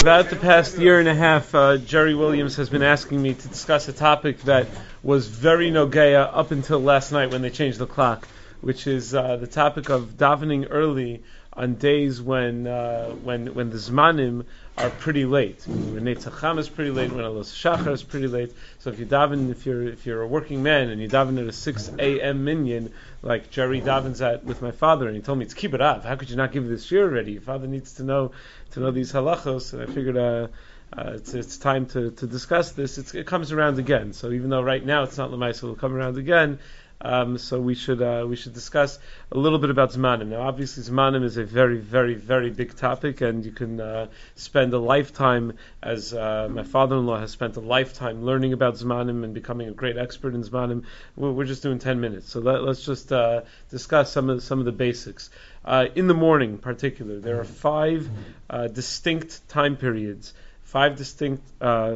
about the past year and a half, Jerry Williams has been asking me to discuss a topic that was very nogeya up until last night when they changed the clock, which is the topic of davening early on days when the zmanim are pretty late. When Netzacham is pretty late, when Alos Shachar is pretty late. So if you daven, if you're a working man and you daven at a 6 a.m. minyan, like Jerry davens at with my father, and he told me it's kibbut av. How could you not give this year already? Your father needs to know these halachos, and I figured it's time to discuss this. It comes around again. So even though right now it's not l'maisa, it'll come around again. So we should discuss a little bit about Zmanim. Now, obviously, Zmanim is a very, very, very big topic, and you can spend a lifetime, as my father-in-law has spent a lifetime learning about Zmanim and becoming a great expert in Zmanim. We're just doing 10 minutes, so let's just discuss some of the basics. In the morning, in particular, there are 5 distinct time periods. 5 distinct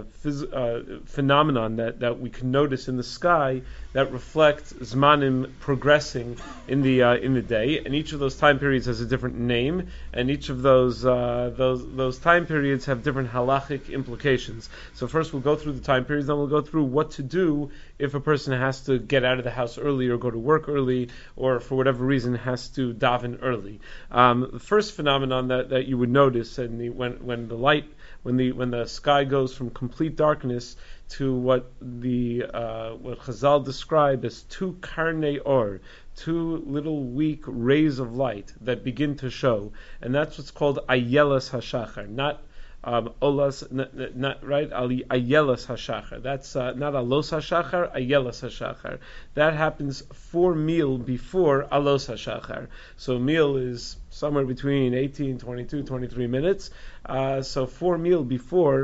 phenomenon that we can notice in the sky that reflect Zmanim progressing in the day, and each of those time periods has a different name, and each of those time periods have different halachic implications. So first we'll go through the time periods, then we'll go through what to do if a person has to get out of the house early or go to work early, or for whatever reason has to daven early. The first phenomenon that you would notice, and when the sky goes from complete darkness to what Chazal describe as 2 karnei or, 2 little weak rays of light that begin to show, and that's what's called ayelas hashachar, not olas, not right, ayelas hashachar. That's not alos hashachar, ayelas hashachar. That happens 4 mil before alos hashachar. So mil is somewhere between 18, 22, 23 minutes. So 4 mil before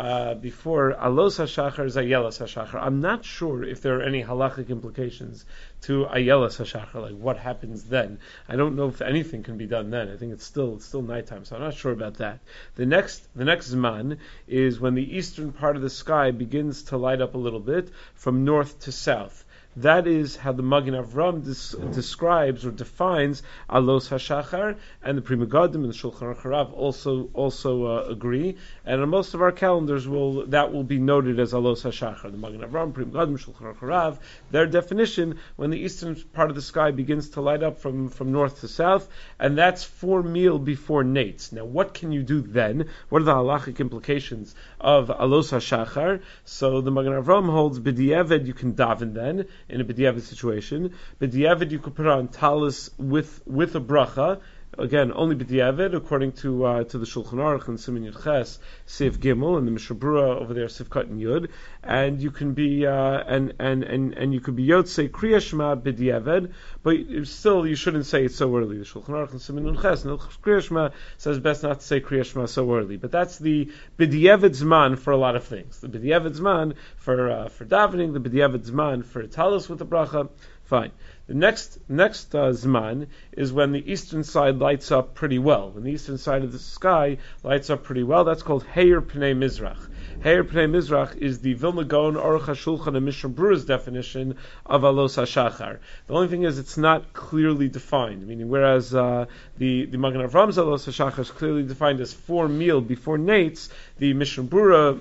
alos hashachar is ayelas hashachar. I'm not sure if there are any halachic implications to ayelas hashachar, like what happens then. I don't know if anything can be done then. I think it's still nighttime, so I'm not sure about that. The next zman is when the eastern part of the sky begins to light up a little bit from north to south. That is how the Magen Avram describes or defines alos hashachar, and the Pri Megadim and the Shulchan Aruch Harav also agree. And on most of our calendars, that will be noted as alos hashachar. The Magen Avram, Pri Megadim, Shulchan Aruch Harav, their definition when the eastern part of the sky begins to light up from north to south, and that's 4 mil before nates. Now, what can you do then? What are the halachic implications of alos hashachar? So the Magen Avram holds b'diavad you can daven then. In a b'diavad situation, b'diavad you could put on talis with a bracha. Again, only b'diavad according to the Shulchan Aruch and Siman Yud Ches, Siv Gimel, and the Mishnah Berurah over there, Siv Kat and Yud, and you can be and you could be Yotzei Kriya Shema b'diavad, but still you shouldn't say it so early. The Shulchan Aruch and Siman Yud Ches and Kriya Shema says best not to say Kriya Shema so early, but that's the b'diavad zman for a lot of things. The b'diavad zman for davening, the b'diavad zman for talis with the bracha. Fine. The next zman is when the eastern side lights up pretty well. When the eastern side of the sky lights up pretty well, that's called Heir Pnei Mizrach. Heir Pnei Mizrach is the Vilna Gaon, Aruch HaShulchan, and Mishnah Berurah's definition of alos hashachar. The only thing is it's not clearly defined, meaning whereas the Magen Avram's alos hashachar is clearly defined as 4 mil before nates, the Mishnah Berurah,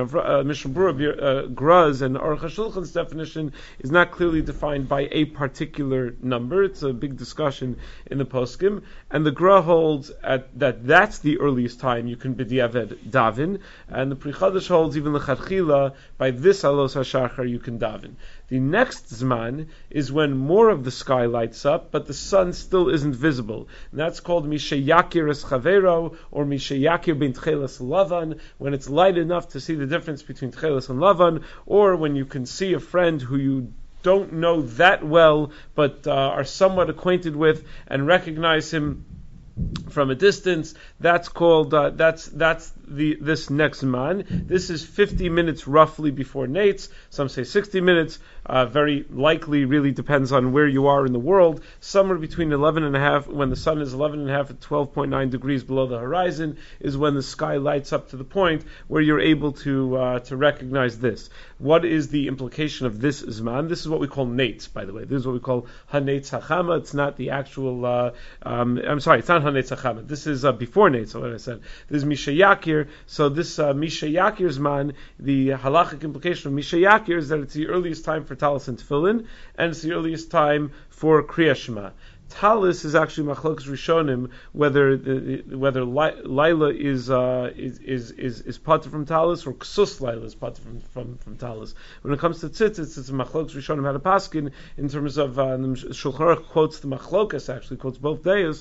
Graz, and Aruch HaShulchan's definition is not clearly defined by a particular number. It's a big discussion in the poskim, and the Gra holds that's the earliest time you can b'diavad daven, and the Pri Chadash holds even l'chadchila by this alos hashachar you can daven. The next zman is when more of the sky lights up, but the sun still isn't visible, and that's called mishayakir es chavero, or mishayakir ben tchelas lavan, when it's light enough to see the difference between tchelas and lavan, or when you can see a friend who you don't know that well, but are somewhat acquainted with and recognize him from a distance. That's called this next zman. This is 50 minutes roughly before nates. Some say 60 minutes. Very likely, really depends on where you are in the world. Somewhere between 11.5, when the sun is 11.5 at 12.9 degrees below the horizon, is when the sky lights up to the point where you're able to recognize this. What is the implication of this zman? This is what we call nates, by the way. This is what we call hanetz hachama. It's not the actual. I'm sorry, it's not Hanetzachama. This is before Neitz, what I said. This is Misha Yakir. So this Misha Yakir's man, the halachic implication of Misha Yakir is that it's the earliest time for Talis and Tefillin, and it's the earliest time for Kriya Shema. Talis is actually machlokes rishonim whether Laila is pater from Talis or Ksus Laila is pater from Talis. When it comes to tzitzis, it's machlokes rishonim how to paskin in terms of Shulchan Aruch quotes the machlokas, actually quotes both days,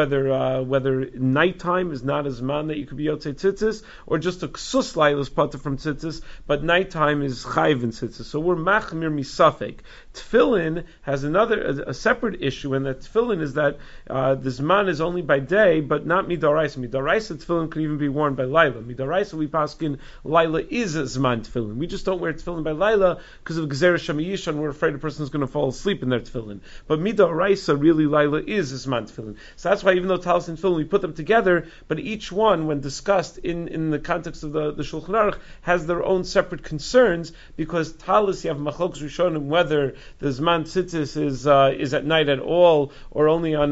whether nighttime is not as man that you could be yotzei tzitzis, or just a Ksus Laila is pater from tzitzis, but nighttime is chayv in tzitzis. So we're machmir misafek. Tefillin has a separate issue, and that tefillin is that the zman is only by day, but not midaraisa. Midaraisa tefillin could even be worn by Laila. Midaraisa we paskin Laila is a zman tefillin. We just don't wear tefillin by Laila because of Gzera Shamayisha, and we're afraid a person is going to fall asleep in their tefillin. But midaraisa really Laila is a zman tefillin. So that's why even though talis and tefillin we put them together, but each one when discussed in the context of the Shulchan Aruch has their own separate concerns, because talis you have machlokes rishonim whether the zman tzitzis is at night at all, or only on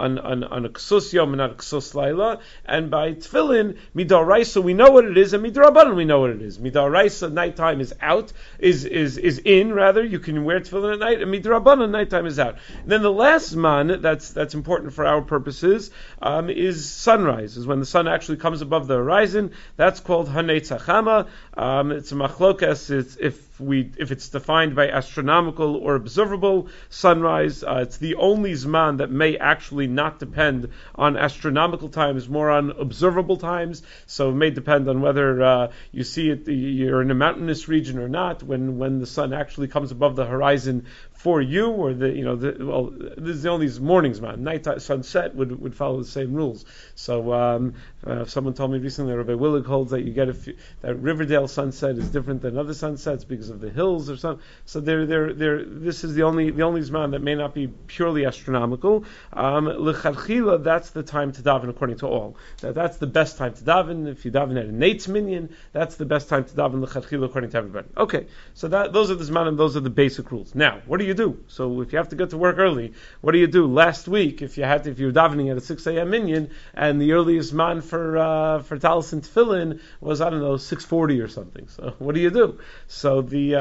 a ksus yom and not a ksus laila. And by tefillin, midaraisa we know what it is, and midrabanan we know what it is. Midaraisa nighttime is out, is in rather. You can wear tefillin at night, and midrabanan nighttime is out. And then the last zman that's important for our purposes is sunrise, is when the sun actually comes above the horizon. That's called Hanetzachama. It's a machlokas. If it's defined by astronomical or observable sunrise, it's the only zman that may actually not depend on astronomical times, more on observable times. So it may depend on whether you see it, you're in a mountainous region or not, when the sun actually comes above the horizon for you, or this is the only morning's man. Night sunset would follow the same rules. So someone told me recently, Rabbi Willig holds that you get that Riverdale sunset is different than other sunsets because of the hills or something. So this is the only zman that may not be purely astronomical. L'chadchila, that's the time to daven according to all. That's the best time to daven. If you daven at a Neitz minyan, that's the best time to daven l'chadchila according to everybody. Okay, so those are the zmanim, those are the basic rules. Now, what do you do? So if you have to get to work early, what do you do? Last week, if you were davening at a 6 a.m. minyan, and the earliest man for talis and tefillin was 6:40 or something. So what do you do? So the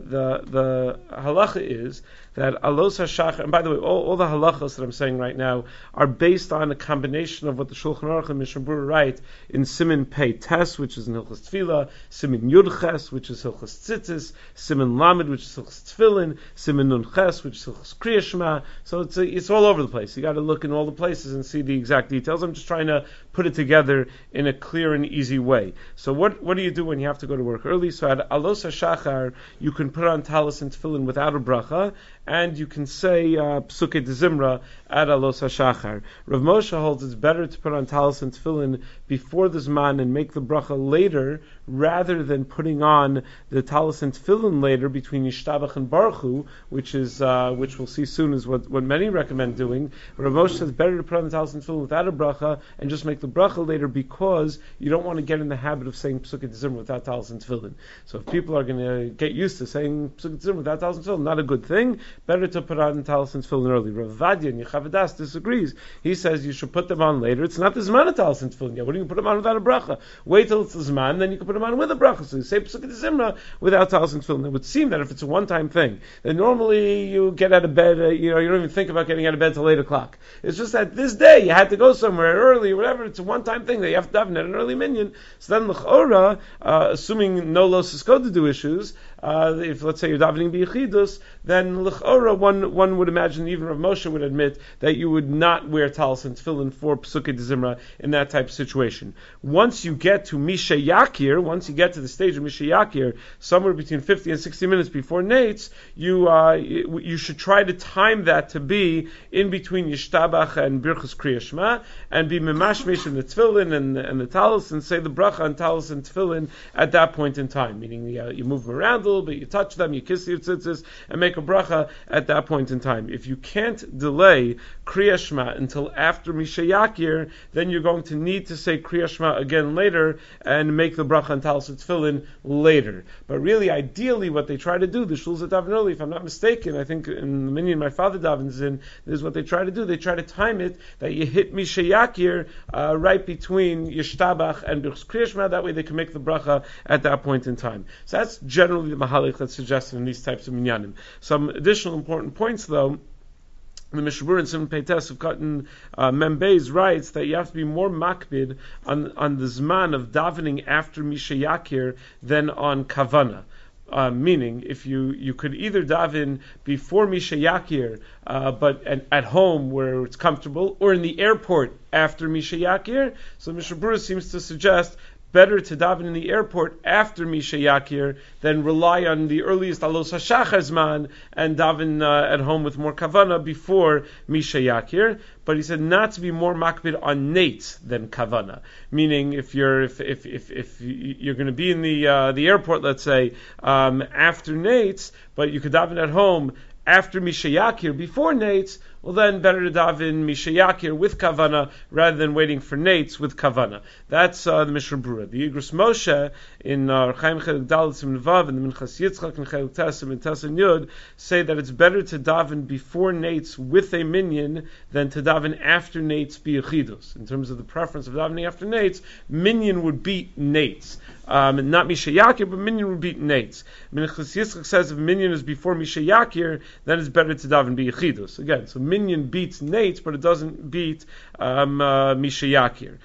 halacha is that alos hashachar, and by the way, all the halachas that I'm saying right now are based on a combination of what the Shulchan Aruch and Mishnah Berurah write in Siman Pei Tes, which is in Hilchos Tefillah, Siman Yud Ches, which is Hilchos Tzitzis, Siman Lamed, which is Hilchos Tefillin, Siman Nun Ches, which is Hilchos Kriya Shema. So it's all over the place. You got to look in all the places and see the exact details. I'm just trying to put it together in a clear and easy way. So what do you do when you have to go to work early? So at alos hashachar, you can put on talis and tefillin without a bracha, and you can say Psukei de Zimra at alos hashachar. Rav Moshe holds it's better to put on talis and tefillin before the zman and make the bracha later, rather than putting on the talis and tefillin later between Yishtabach and Baruch Hu, which we'll see soon is what many recommend doing. Rav Moshe says better to put on the talis and tefillin without a bracha and just make the bracha later, because you don't want to get in the habit of saying Psukei de Zimra without talis and tefillin. So if people are going to get used to saying Psukei de Zimra without talis and tefillin, not a good thing. Better to put on talis and tefillin early. Rav Vadia and Yechavadas disagrees. He says you should put them on later. It's not the zman of talis and tefillin yet. What do you put them on without a bracha? Wait till it's the zman, then you can put them on with a bracha. So you say Psukei de Zimra without talis and tefillin. It would seem that if it's a one-time thing, then normally you get out of bed, you don't even think about getting out of bed till 8 o'clock. It's just that this day you had to go somewhere early or whatever. It's a one-time thing that you have to daven at an early minyan. So then l'chora, assuming no lo siskodedu issues, if let's say you're davening b'yechidus, then l'chora one would imagine, even Rav Moshe would admit, that you would not wear talis and tefillin for Psukei de Zimra in that type of situation. Once you get to Misha Yakir, once you get to the stage of Misha Yakir, somewhere between 50 and 60 minutes before Neitz, you should try to time that to be in between Yishtabach and Birchas Kriya Shema, and be memashmish in the tefillin and the talis, and say the bracha on talis and tefillin at that point in time. Meaning you move them around handle, but you touch them, you kiss your tzitzis, and make a bracha at that point in time. If you can't delay Kriya Shema until after Misha Yakir, then you're going to need to say Kriya Shema again later and make the bracha on Talis Tefillin later. But really, ideally, what they try to do, the shuls that daven early, if I'm not mistaken, I think in the minyan my father davens in, this is what they try to do. They try to time it that you hit Misha Yakir right between Yishtabach and Birchs Kriya Shema. That way they can make the bracha at that point in time. So that's generally the mahalik that's suggested in these types of minyanim. Some additional important points, though. The Mishnah Berurah in Simon Peites of Cotton Membeis writes that you have to be more makbid on the zman of davening after Misha Yakir than on kavana. Meaning, if you could either daven before Misha Yakir, but at home where it's comfortable, or in the airport after Misha Yakir. So Mishnah Berurah seems to suggest better to daven in the airport after Misha Yakir than rely on the earliest Alos HaShachar Zman and daven at home with more kavana before Misha Yakir. But he said not to be more makbid on nates than kavana. Meaning, if you're going to be in the airport, let's say after nates, but you could daven at home after Misha Yakir before nates, well then better to daven Misha Yakir with kavana rather than waiting for nates with kavana. That's the Mishnah Berurah. The Igros Moshe in Chaim Chelik Dalet Siman Vav and the Minchas Yitzchak and Chelik Tessim and Tessin Yud say that it's better to daven before nates with a minyan than to daven after nates biyachidus. In terms of the preference of davening after nates, minyan would beat nates. Not Misha Yakir, but minyan would beat nates. Minchas Yitzchak says if minyan is before Misha Yakir, then it's better to daven biyachidus. Again, so minyan beats nates, but it doesn't beat Misha Yakir.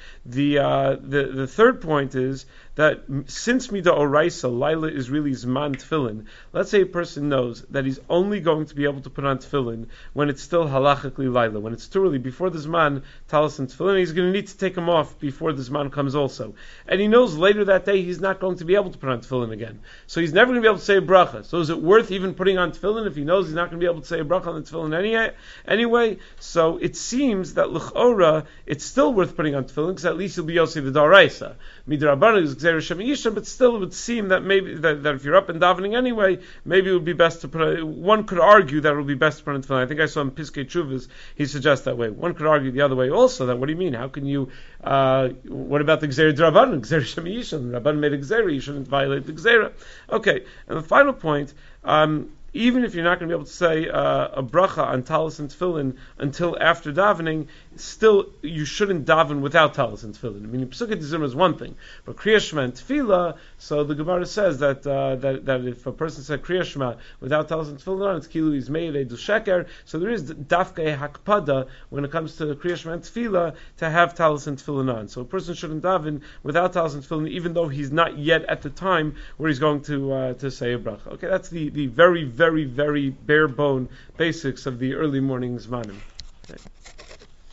The third point is that since Mida Oraisa, Laila is really Zman Tefillin, let's say a person knows that he's only going to be able to put on Tefillin when it's still halachically Laila, when it's too early, before the Zman, Talis and Tefillin, he's going to need to take them off before the Zman comes also. And he knows later that day he's not going to be able to put on Tefillin again. So he's never going to be able to say a bracha. So is it worth even putting on Tefillin if he knows he's not going to be able to say a bracha on the Tefillin anyway? So it seems that L'chora, it's still worth putting on Tefillin, because at least you'll be able to say the Daraisa. Midrabanan is Gzeir Shem Yisha, but still it would seem that maybe that if you're up and davening anyway, maybe it would be best to put one could argue that it would be best to put on Tefillin. I think I saw in Piskei Teshuvos, he suggests that way. One could argue the other way also, that what do you mean? How can you, what about the Gzeir Drabanan? Gzeir Shem Yisha, the Rabban made a Gzeir, you shouldn't violate the Gzeira. Okay, and the final point, even if you're not going to be able to say a bracha on talis and tefillin until after davening, still you shouldn't daven without talis and tefillin. I mean, Pesukei Dezimra is one thing, but Kriya Shema and Tefillah. So the Gemara says that if a person said Kriya Shema without talis and tefillin on, it's kilu is made a sheker. So there is dafka hakpada when it comes to Kriya Shema and Tefillah to have talis and tefillin on. So a person shouldn't daven without talis and tefillin, even though he's not yet at the time where he's going to say a bracha. Okay, that's the very, very, very bare bone basics of the early morning zmanim. Okay.